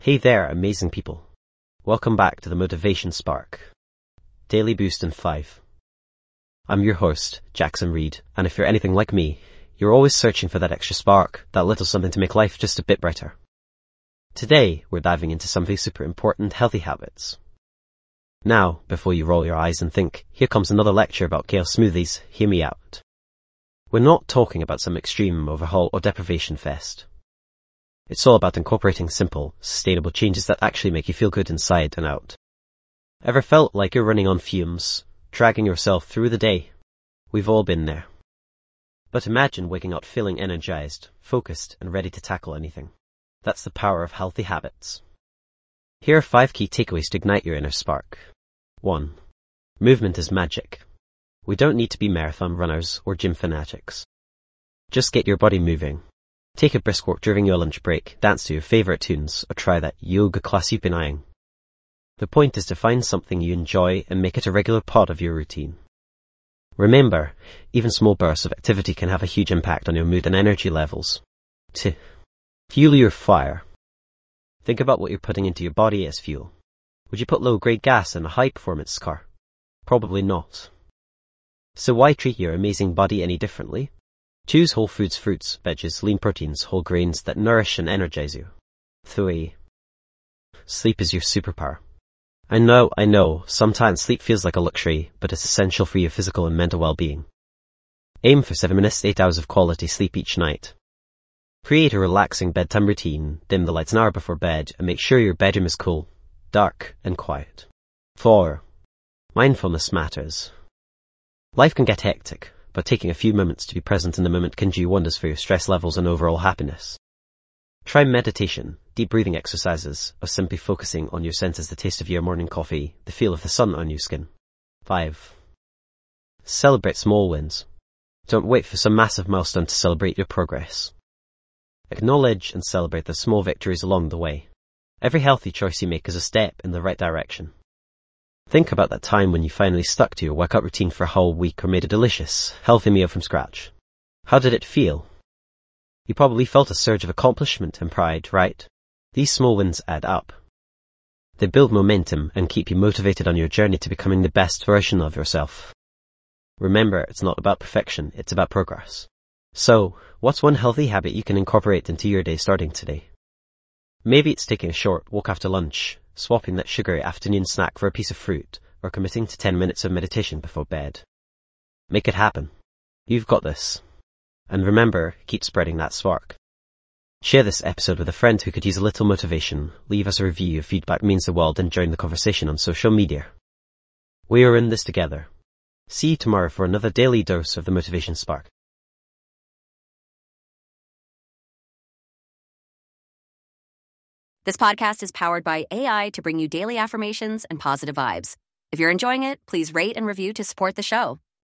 Hey there, amazing people. Welcome back to the Motivation Spark. Daily Boost in 5. I'm your host, Jackson Reed, and if you're anything like me, you're always searching for that extra spark, that little something to make life just a bit brighter. Today, we're diving into something super important, healthy habits. Now, before you roll your eyes and think, here comes another lecture about kale smoothies, hear me out. We're not talking about some extreme overhaul or deprivation fest. It's all about incorporating simple, sustainable changes that actually make you feel good inside and out. Ever felt like you're running on fumes, dragging yourself through the day? We've all been there. But imagine waking up feeling energized, focused, and ready to tackle anything. That's the power of healthy habits. Here are 5 key takeaways to ignite your inner spark. 1. Movement is magic. We don't need to be marathon runners or gym fanatics. Just get your body moving. Take a brisk walk during your lunch break, dance to your favorite tunes, or try that yoga class you've been eyeing. The point is to find something you enjoy and make it a regular part of your routine. Remember, even small bursts of activity can have a huge impact on your mood and energy levels. 2. Fuel your fire. Think about what you're putting into your body as fuel. Would you put low-grade gas in a high-performance car? Probably not. So why treat your amazing body any differently? Choose whole foods, fruits, veggies, lean proteins, whole grains that nourish and energize you. 3. Sleep is your superpower. I know, sometimes sleep feels like a luxury, but it's essential for your physical and mental well-being. Aim for 7 minutes to 8 hours of quality sleep each night. Create a relaxing bedtime routine, dim the lights an hour before bed, and make sure your bedroom is cool, dark, and quiet. 4. Mindfulness matters. Life can get hectic, but taking a few moments to be present in the moment can do wonders for your stress levels and overall happiness. Try meditation, deep breathing exercises, or simply focusing on your senses, the taste of your morning coffee, the feel of the sun on your skin. 5. Celebrate small wins. Don't wait for some massive milestone to celebrate your progress. Acknowledge and celebrate the small victories along the way. Every healthy choice you make is a step in the right direction. Think about that time when you finally stuck to your workout routine for a whole week or made a delicious, healthy meal from scratch. How did it feel? You probably felt a surge of accomplishment and pride, right? These small wins add up. They build momentum and keep you motivated on your journey to becoming the best version of yourself. Remember, it's not about perfection, it's about progress. So, what's one healthy habit you can incorporate into your day starting today? Maybe it's taking a short walk after lunch, swapping that sugary afternoon snack for a piece of fruit, or committing to 10 minutes of meditation before bed. Make it happen. You've got this. And remember, keep spreading that spark. Share this episode with a friend who could use a little motivation, leave us a review, your feedback means the world, and join the conversation on social media. We are in this together. See you tomorrow for another daily dose of the Motivation Spark. This podcast is powered by AI to bring you daily affirmations and positive vibes. If you're enjoying it, please rate and review to support the show.